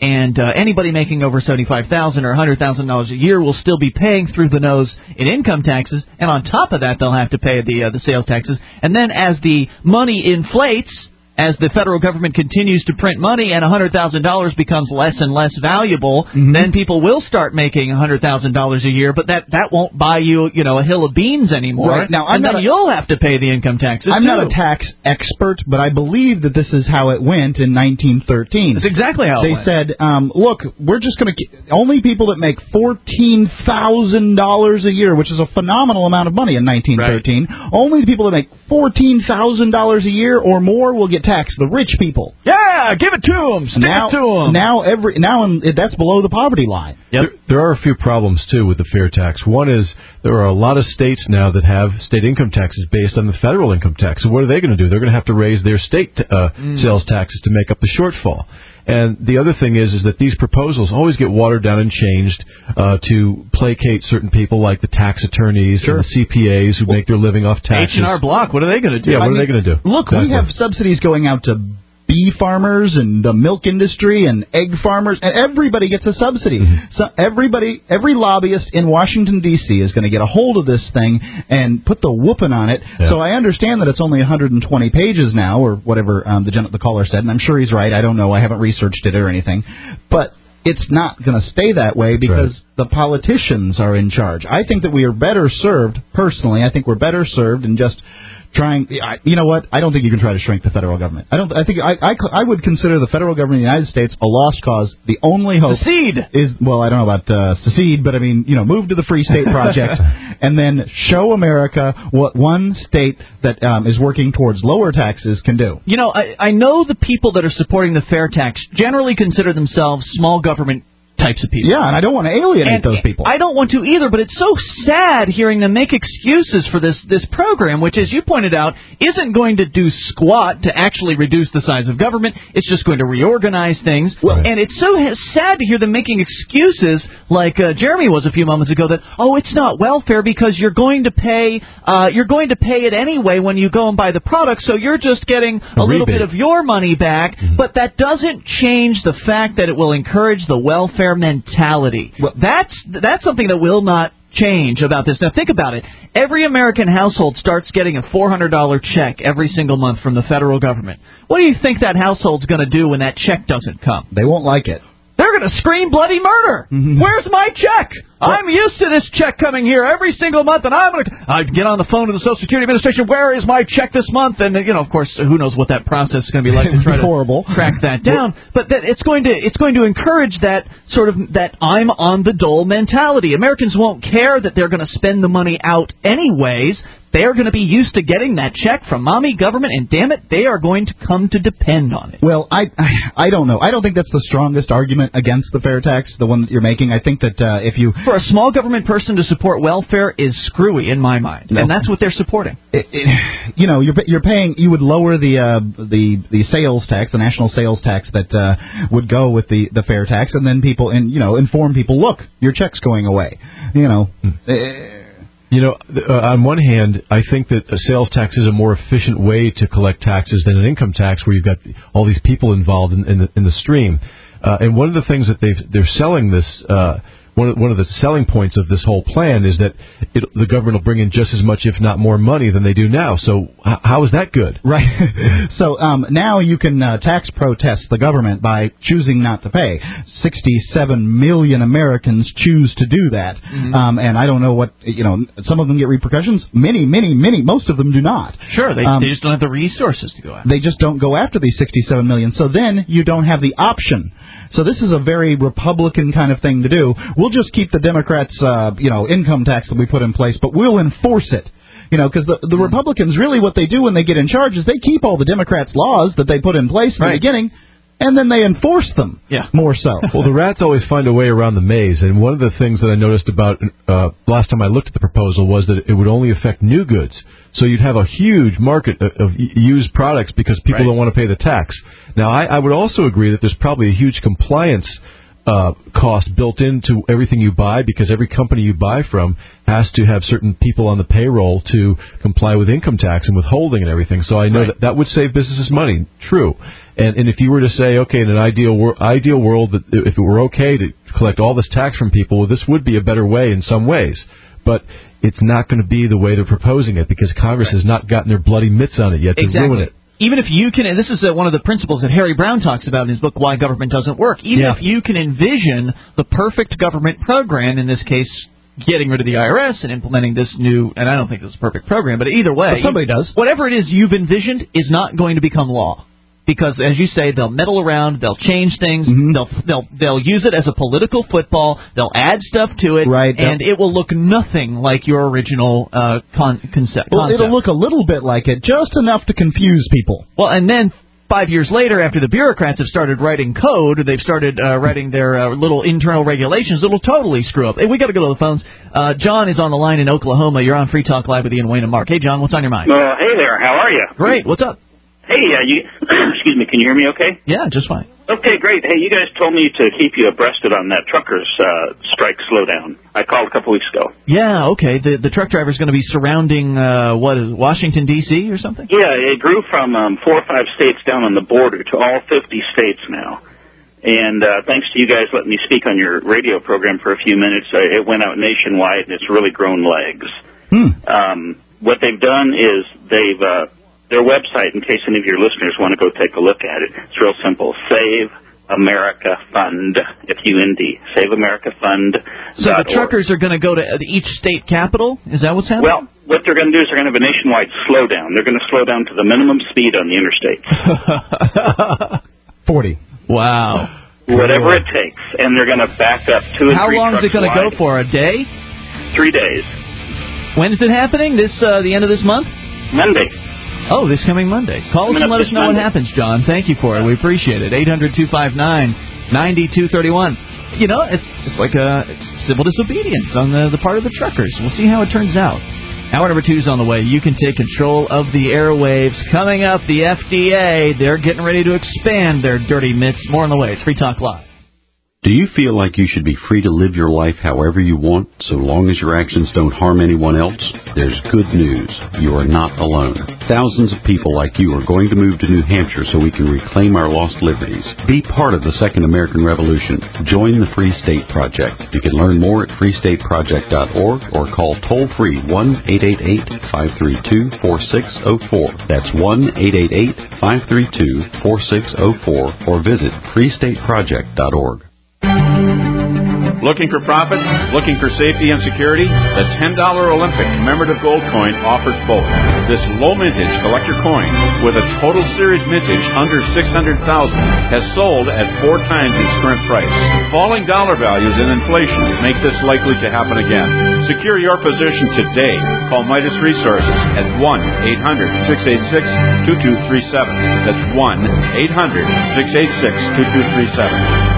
and uh, anybody making over seventy-five thousand dollars or one hundred thousand dollars a year will still be paying through the nose in income taxes, and on top of that, they'll have to pay the uh, the sales taxes. And then as the money inflates, as the federal government continues to print money and one hundred thousand dollars becomes less and less valuable, mm-hmm. then people will start making one hundred thousand dollars a year, but that, that won't buy you, you know, a hill of beans anymore. Right. Now, I'm and then not a, you'll have to pay the income taxes, I'm too. not a tax expert, but I believe that this is how it went in nineteen thirteen. That's exactly how it they went. They said, um, look, we're just going to... Only people that make fourteen thousand dollars a year, which is a phenomenal amount of money in nineteen thirteen, right. Only the people that make fourteen thousand dollars a year or more will get taxed. The rich people. Yeah, give it to them. Stick now, it to them. Now, every now and that's below the poverty line. Yep. There, there are a few problems too with the fair tax. One is there are a lot of states now that have state income taxes based on the federal income tax. So what are they going to do? They're going to have to raise their state uh, mm. sales taxes to make up the shortfall. And the other thing is, is that these proposals always get watered down and changed uh, to placate certain people, like the tax attorneys sure. and the C P As who well, make their living off taxes. H and R Block, what are they going to do? Yeah, what I are mean, they going to do? Look, exactly. we have subsidies going out to bee farmers and the milk industry and egg farmers, and everybody gets a subsidy. Mm-hmm. So everybody, every lobbyist in Washington, D C is going to get a hold of this thing and put the whooping on it. Yeah. So I understand that it's only one hundred twenty pages now, or whatever um, the, gen- the caller said, and I'm sure he's right. I don't know. I haven't researched it or anything. But it's not going to stay that way because right. the politicians are in charge. I think that we are better served, personally, I think we're better served in just trying, you know what? I don't think you can try to shrink the federal government. I don't. I think I, I, I would consider the federal government of the United States a lost cause. The only hope secede is well, I don't know about uh, secede, but I mean, you know, move to the Free State Project, and then show America what one state that um, is working towards lower taxes can do. You know, I, I know the people that are supporting the fair tax generally consider themselves small government types of people. Yeah, and I don't want to alienate and those people. I don't want to either, but it's so sad hearing them make excuses for this this program, which, as you pointed out, isn't going to do squat to actually reduce the size of government. It's just going to reorganize things. Well, and it's so sad to hear them making excuses like uh, Jeremy was a few moments ago that, oh, it's not welfare because you're going to pay uh, you're going to pay it anyway when you go and buy the product, so you're just getting a, a little bit of your money back. Mm-hmm. But that doesn't change the fact that it will encourage the welfare mentality. Well, that's that's something that will not change about this. Now, think about it. Every American household starts getting a four hundred dollars check every single month from the federal government. What do you think that household's going to do when that check doesn't come? They won't like it. They're going to scream bloody murder. Mm-hmm. Where's my check? I'm used to this check coming here every single month, and I'm going to I get on the phone to the Social Security Administration. Where is my check this month? And you know, of course, who knows what that process is going to be like to try to horrible. track that down. But that it's going to it's going to encourage that sort of that I'm on the dole mentality. Americans won't care that they're going to spend the money out anyways. They're going to be used to getting that check from mommy government, and damn it, they are going to come to depend on it. Well, I, I I don't know. I don't think that's the strongest argument against the fair tax, the one that you're making. I think that uh, if you... For a small government person to support welfare is screwy in my mind, no. and that's what they're supporting. It, it, you know, you're you're paying. You would lower the uh, the the sales tax, the national sales tax that uh, would go with the, the fair tax, and then people and you know inform people, look, your check's going away. You know. Uh, You know, uh, on one hand, I think that a sales tax is a more efficient way to collect taxes than an income tax, where you've got all these people involved in, in, the, in the stream. Uh, and one of the things that they've, they're selling this, uh, one of, one of the selling points of this whole plan is that it, the government will bring in just as much, if not more, money than they do now. So h- how is that good? Right. So um, now you can uh, tax protest the government by choosing not to pay. sixty-seven million Americans choose to do that. Mm-hmm. Um, and I don't know what, you know, some of them get repercussions. Many, many, many, most of them do not. Sure, they, um, they just don't have the resources to go after. They just don't go after these sixty-seven million. So then you don't have the option. So this is a very Republican kind of thing to do. We'll just keep the Democrats, uh, you know, income tax that we put in place, but we'll enforce it. You know, because the, the mm. Republicans, really what they do when they get in charge is they keep all the Democrats' laws that they put in place in right. the beginning, and then they enforce them yeah. more so. Well, the rats always find a way around the maze, and one of the things that I noticed about uh, last time I looked at the proposal was that it would only affect new goods. So you'd have a huge market of, of used products because people right. don't want to pay the tax. Now, I, I would also agree that there's probably a huge compliance uh, cost built into everything you buy because every company you buy from has to have certain people on the payroll to comply with income tax and withholding and everything. So I know Right. that that would save businesses money. True. And and if you were to say, okay, in an ideal wor- ideal world, that if it were okay to collect all this tax from people, well, this would be a better way in some ways. But it's not going to be the way they're proposing it because Congress has not gotten their bloody mitts on it yet to Exactly. ruin it. Even if you can, and this is uh, one of the principles that Harry Brown talks about in his book, Why Government Doesn't Work. Even Yeah. if you can envision the perfect government program, in this case, getting rid of the I R S and implementing this new, and I don't think this is a perfect program, but either way, But somebody does. Whatever it is you've envisioned is not going to become law. Because, as you say, they'll meddle around, they'll change things, Mm-hmm. they'll they'll they'll use it as a political football, they'll add stuff to it, Right, and yep. it will look nothing like your original uh, con- concept. Well, concept. it'll look a little bit like it, just enough to confuse people. Well, and then five years later, after the bureaucrats have started writing code, or they've started uh, writing their uh, little internal regulations, it'll totally screw up. Hey, we got to go to the phones. Uh, John is on the line in Oklahoma. You're on Free Talk Live with Ian Wayne and Mark. Hey, John, what's on your mind? Uh, hey there, how are you? Great. What's up? Hey, uh, you, excuse me, can you hear me okay? Yeah, just fine. Okay, great. Hey, you guys told me to keep you abreasted on that truckers' uh, strike slowdown. I called a couple weeks ago. Yeah, okay. The the truck driver's going to be surrounding, uh, what is it, Washington, D C or something? Yeah, it grew from um, four or five states down on the border to all fifty states now. And uh, thanks to you guys letting me speak on your radio program for a few minutes, uh, it went out nationwide, and it's really grown legs. Hmm. Um, what they've done is they've... Uh, their website, in case any of your listeners want to go take a look at it, it's real simple. Save America Fund, F U N D, Save America Fund. So the truckers are going to go to each state capital? Is that what's happening? Well, what they're going to do is they're going to have a nationwide slowdown. They're going to slow down to the minimum speed on the interstates. forty. Wow. Whatever it takes. And they're going to back up two and How three long is it trucks going to go wide. for? A day? Three days. When is it happening? This uh, the end of this month? Monday. Oh, this coming Monday. Call us and let us know what happens, John. Thank you for it. We appreciate it. eight hundred two five nine nine two three one. You know, it's it's like a it's civil disobedience on the, the part of the truckers. We'll see how it turns out. Hour number two is on the way. You can take control of the airwaves. Coming up, the F D A. They're getting ready to expand their dirty mitts. More on the way. It's Free Talk Live. Do you feel like you should be free to live your life however you want, so long as your actions don't harm anyone else? There's good news. You are not alone. Thousands of people like you are going to move to New Hampshire so we can reclaim our lost liberties. Be part of the Second American Revolution. Join the Free State Project. You can learn more at free state project dot org or call toll-free one eight eight eight, five three two, four six zero four. That's one eight eight eight, five three two, four six zero four or visit free state project dot org. Looking for profit? Looking for safety and security? The ten dollar Olympic commemorative gold coin offers both. This low mintage collector coin, with a total series mintage under six hundred thousand dollars, has sold at four times its current price. Falling dollar values and inflation make this likely to happen again. Secure your position today. Call Midas Resources at one eight hundred, six eight six, two two three seven. That's one eight hundred, six eight six, two two three seven.